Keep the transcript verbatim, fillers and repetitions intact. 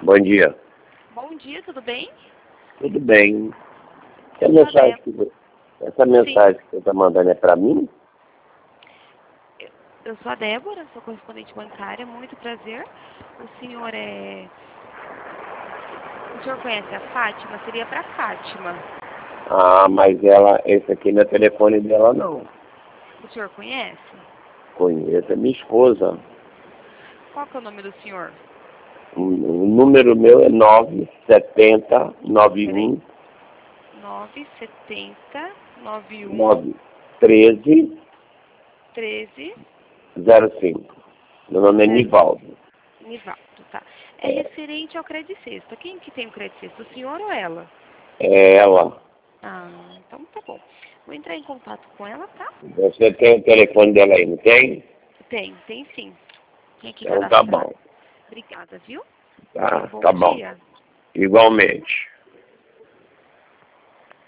Bom dia. Bom dia, tudo bem? Tudo bem. Essa Eu sou a mensagem, Débora. que, vo- essa mensagem que você está mandando é para mim? Eu eu sou a Débora, sou correspondente bancária, muito prazer. O senhor é... O senhor conhece a Fátima? Seria para Fátima. Ah, mas ela, esse aqui não é telefone dela, não. O senhor conhece? Conheço, é minha esposa. Qual que é o nome do senhor? O, o número meu é nove sete zero nove Peraí. um nove sete zero nove um nove um três treze zero cinco. Meu nome é Nivaldo. Nivaldo, tá. É referente ao crédito sexta. Quem que tem o crédito sexta? O senhor ou ela? É ela. Ah, então tá bom. Vou entrar em contato com ela, tá? Você tem o telefone dela aí, não tem? Tem, tem sim. Tem aqui Então tá cadastrado. bom. Obrigada, viu? Tenha Tá, um bom tá bom. dia. Igualmente.